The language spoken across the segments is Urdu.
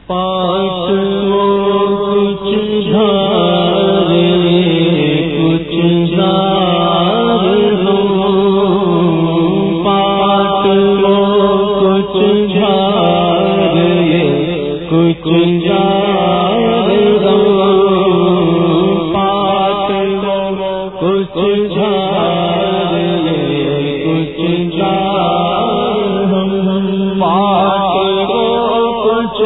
پاس وہ کچھ دھارے کچھ دار ہوں، پاس وہ کچھ دھارے کچھ دار ہوں، پاس وہ کچھ دھارے کچھ دار ہوں، پاس وہ کچھ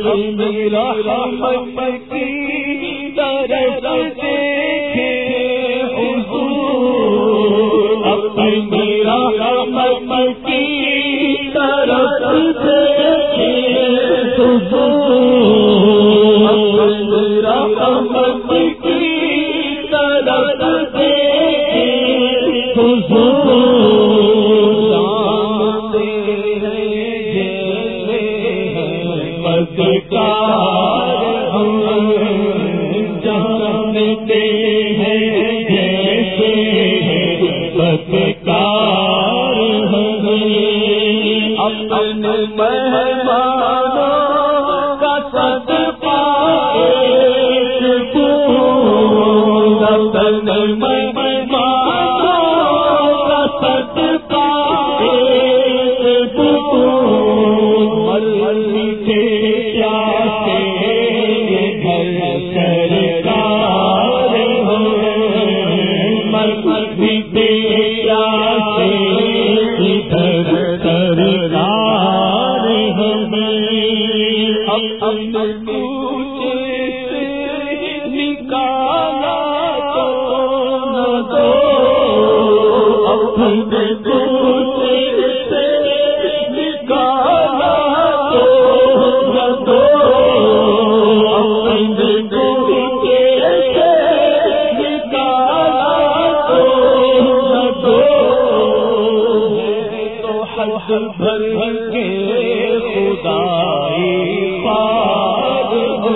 اپنی رحمت کی طرف دیکھے حضور، اپنی رحمت کی طرف دیکھے حضور، اپنی رحمت کی طرف دیکھے حضور، جانتے ہیں جیسے بدکار اپنے مہمانوں کا صدقہ اپنے مہمانوں کا صدقہ نکالا تو نہ دو، اپنے سے نکالا تو نہ دو، اپنے سے نکالا تو نہ دو، تو حد بھر کے خدائی پار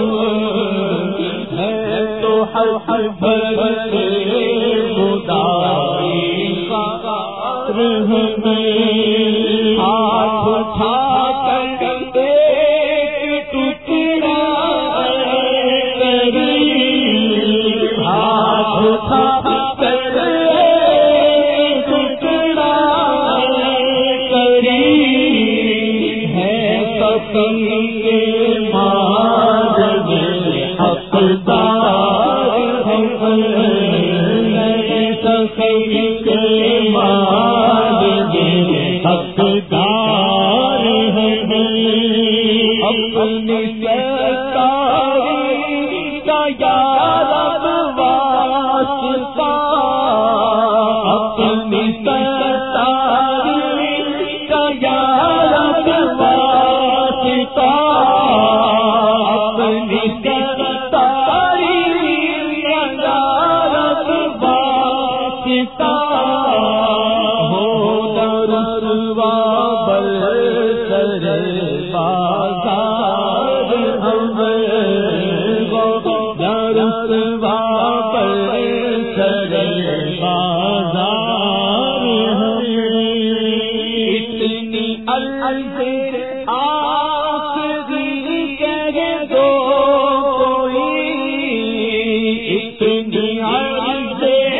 ہے، تو حد بھر کے خدائی پار ہے، ہاتھ اٹھا کر ایک ٹکڑا کری، ہاتھ اٹھا کر ایک ٹکڑا کری، ہے سفی کے ماں حقدار ہے، سفی کے ماں حقدار ہے، اپنی ستاری کا یارب واسطہ، اپنی ستاری کا یارب واسطہ، اپنی ستاری کا یارب واسطہ، ہو درسوا بل سر بازار درسوا بل سر بازار، اتنی عرض آخری کہہ دو کوئی، اتنی عرض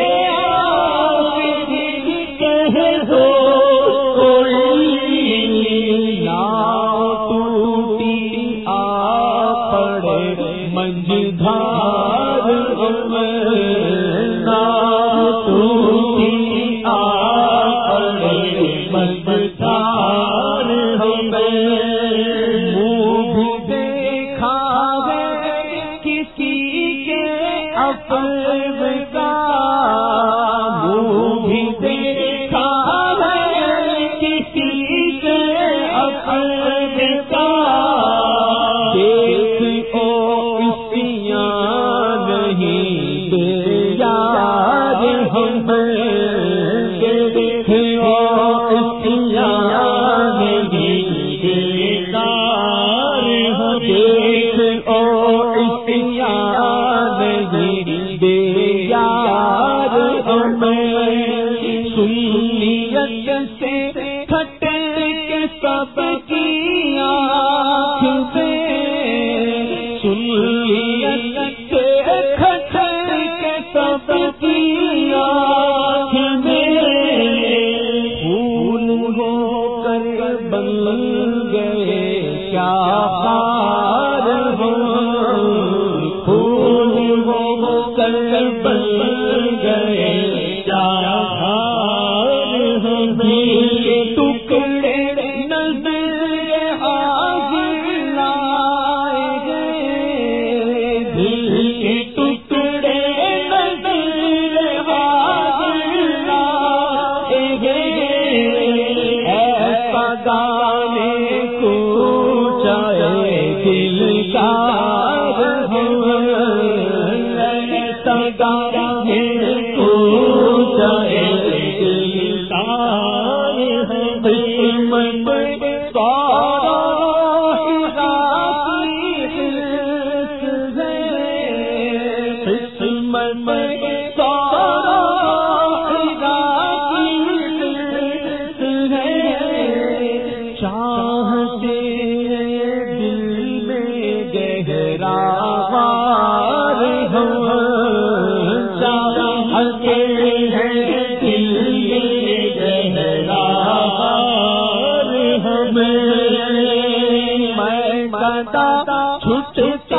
آخری کہہ دو کوئی، ناؤ ٹوٹی آ پڑے منجھدار ہمیں، ناؤ ٹوٹی آ پڑے منجھدار ہمیں، منہ بھی دیکھا ہے کسی کے عفو کا، منہ بھی دیکھا ہے کسی کے عفو کا، دیکھو اسیاں نہیں بے یار ہمیں، دیکھو اسیاں نہیں بے یار ہمیں، دیکھو اسیاں نہیں بے یار ہمیں، سنیت سے کھٹ کے سب کی آنکھ میں، سنیت سے کھٹ کے سب کی آنکھ میں، پھول ہو کر بن گئے کیا دلدار ہم سگا کو جائے دلدار قسمت سارا قسمت سارا چاہتے دل میں گہرا وار ہم چاہتے ہیں دل میں گہرا وار ہم میں کتا چھٹتا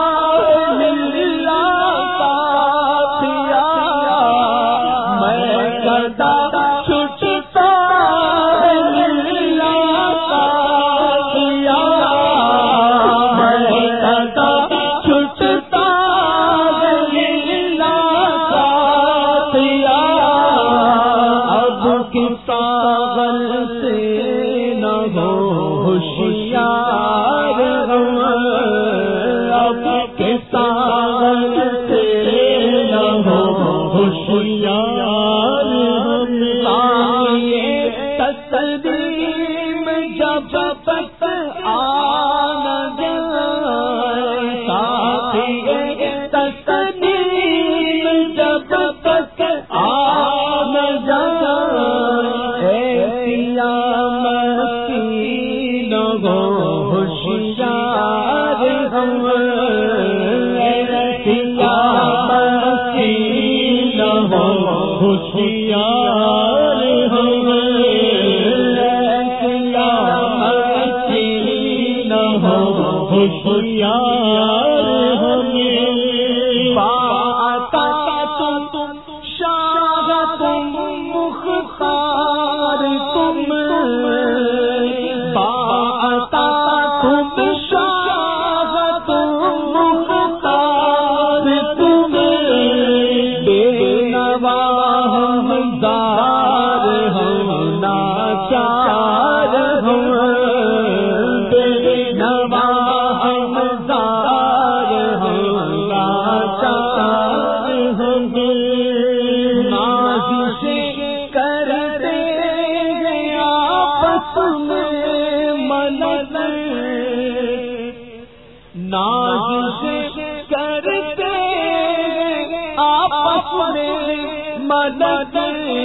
مدد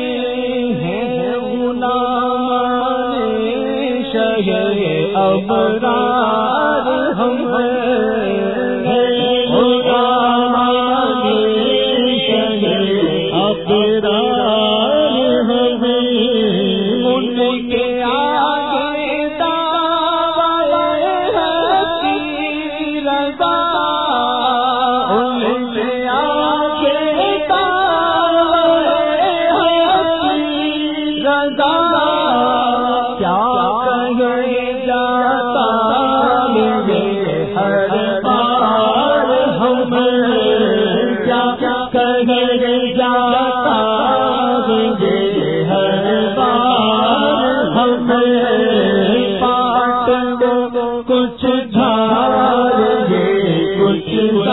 ہے غلام شہ ابرار ہم غلام شہ ابرار ہم ان کے آگے دعوی ہے کی رضا کچھ